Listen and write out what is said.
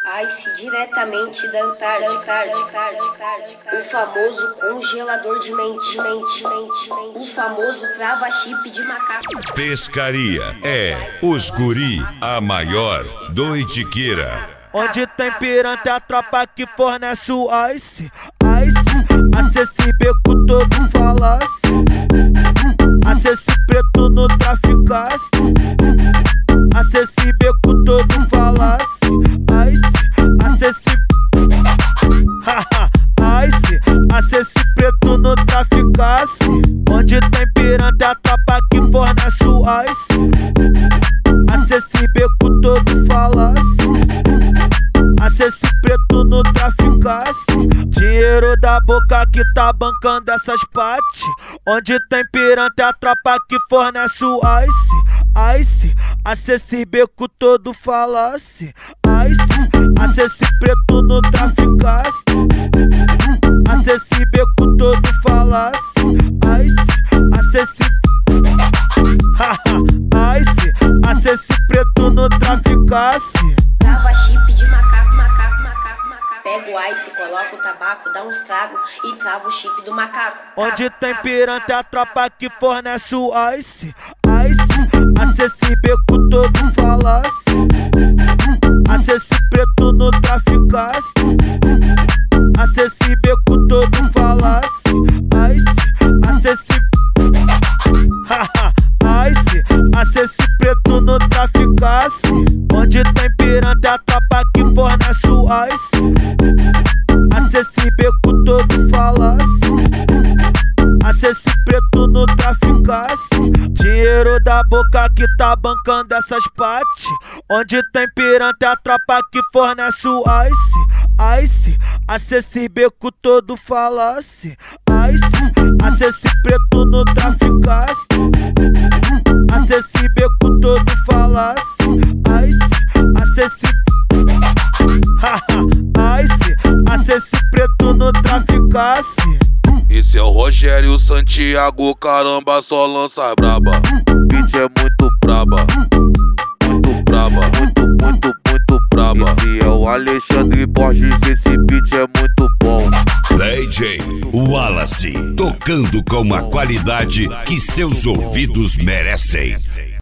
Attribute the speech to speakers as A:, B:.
A: Ice diretamente da Antártica, o famoso congelador de mente, o famoso trava-chip de macaco.
B: Pescaria é os guri, a maior doidiqueira.
C: Onde tem piranha, a tropa que fornece o ice. Acessível com todo falasse. Acesse preto no traficasse. Acessível com todo falasse. Acesse Acesse preto no traficasse. Onde tem piranha, a tropa que fornece o ice. Acessível com todo falasse. Acesse preto no traficasse. Dinheiro da boca que tá bancando essas pates. Onde tem piranha, a tropa que fornece o ice. Acessível com todo falasse. Acesse preto no traficasse. Acessível com todo falasse. Acesse preto no traficasse.
A: Trava chip de macaco. Pega o ice, coloca o tabaco, dá uns tragos e trava o chip do macaco.
C: Onde tem piranha, a tropa que fornece o ice. Acessível com todo falasse. Acesse preto no traficasse. Acessível com todo falasse. Acesse preto no traficasse. Onde tem piranha, a tropa que fornece o ice. Acessível com todo falasse. Acesse preto no traficasse. Dinheiro da boca que tá bancando essas pates. Onde tem piranha, a tropa que fornece o ice. Acessível com todo falasse. Acesse preto no traficasse. Acessível com todo falasse. Acesse preto no traficasse.
D: Esse é o Rogério Santiago, caramba, só lança braba. Beat é muito braba, muito braba, muito braba. Esse é o Alexandre Borges, esse beat é muito bom.
B: DJ Wallace, tocando com a qualidade que seus ouvidos merecem.